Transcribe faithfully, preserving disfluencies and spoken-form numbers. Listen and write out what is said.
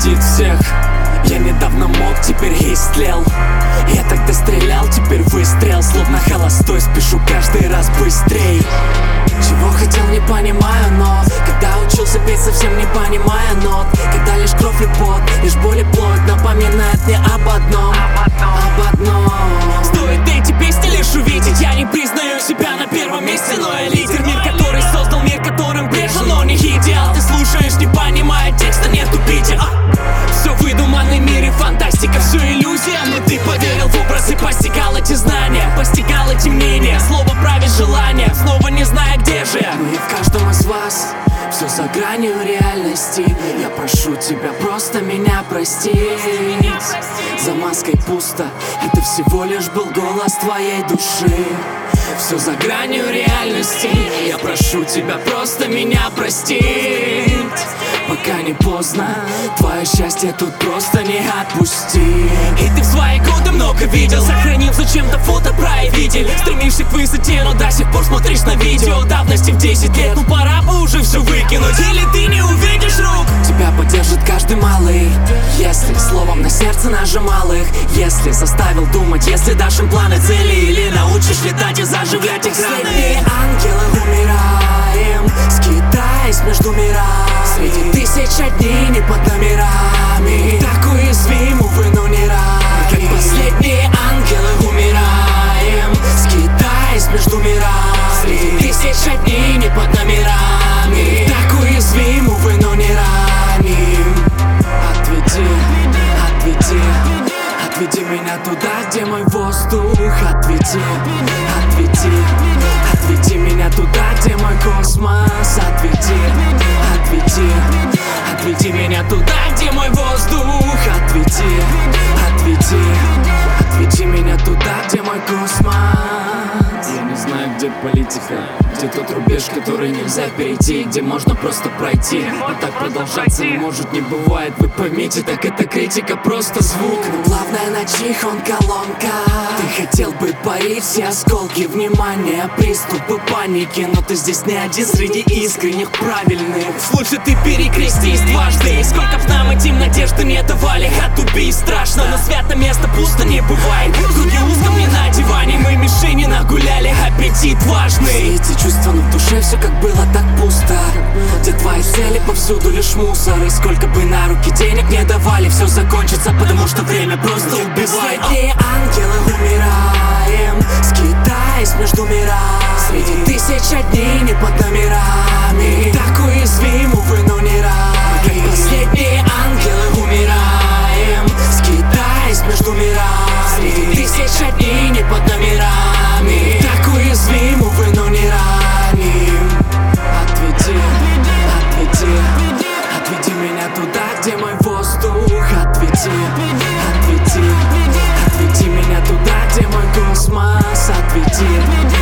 ненавидит всех. Я недавно мог, теперь истлел. Я тогда стрелял, теперь выстрел. Словно холостой, спешу каждый раз быстрей. Чего хотел, не понимаю, но когда учился петь, совсем не понимая нот. Когда лишь кровь и пот, лишь боль и плоть напоминает мне об одном, об одном. Стоит эти песни лишь увидеть, я не признаю себя на первом месте, но я лидер. Мир, который создал, мир, которым грешен, но не идеал. Ты слушаешь, не понимая текста, нет убития. Все выдуманный мир и фантастика, все иллюзия. Но ты поверил в образы, постигал эти знания, постигал эти мнения. Слово правит желание, снова не зная, где же я. Ну и в каждом из вас все за гранью реальности. Я прошу тебя просто меня простить. За маской пусто, это всего лишь был голос твоей души. Все за гранью реальности. Я прошу тебя просто меня простить. Пока не поздно, твое счастье тут просто не отпусти. И ты в свои годы много видел, сохранил зачем-то фото проявитель. Стремишься к высоте, но до сих пор смотришь на видео давности в десять лет. Ну пора бы уже все выкинуть, или ты не увидишь рук. Тебя поддержит каждый малый, если словом на сердце нажимал их. Если заставил думать, если дашь им планы, цели, или научишь летать и заживлять экраны. Последние ангелы умираем, скитаясь между мирами. Среди тысяч одни не под номерами. Так уязвим, увы, но не рай. Как последние ангелы умираем, скитаясь между мирами. Среди тысяч одни не под номерами. Так уязвим, увы, но не раним. Отведи, отведи, отведи меня туда, где мой воздух. Отведи, отведи, отведи меня туда, где мой космос. Отведи, отведи, отведи меня туда, где мой воздух. Отведи, отведи, отведи меня туда, где мой космос. Я не знаю, где политика, где тот рубеж, который нельзя перейти, где можно просто пройти. А так продолжаться не может, не бывает. Вы поймите, так это критика, просто звук. Но главное, на чьих он колонка. Ты хотел бы парить все осколки внимания, приступы паники, но ты здесь не один среди искренних, правильных. Лучше ты перекрестись дважды. Сколько б нам этим надежды не давали, от убийств страшно, но свято место пусто не бывает. Круги узком не на диване, мы мишени нагуляли, аппетит важный. Все эти чувства, но в душе все как было, так пусто. Где твои цели, повсюду лишь мусор. И сколько бы на руки денег не давали, все закончится, потому что время просто убивает. Последние ангелы умираем, скитаясь между мирами. Среди тысяч одни не под номерами. Так уязвим, увы, но не рай. Как последние ангелы умираем, скитаясь между мирами. Среди тысяч одни не под номерами. Так уязвим, увы, но не раним. Отведи, отведи, отведи меня туда, где мой воздух. Отведи, отведи, отведи меня туда, где мой космос. Отведи.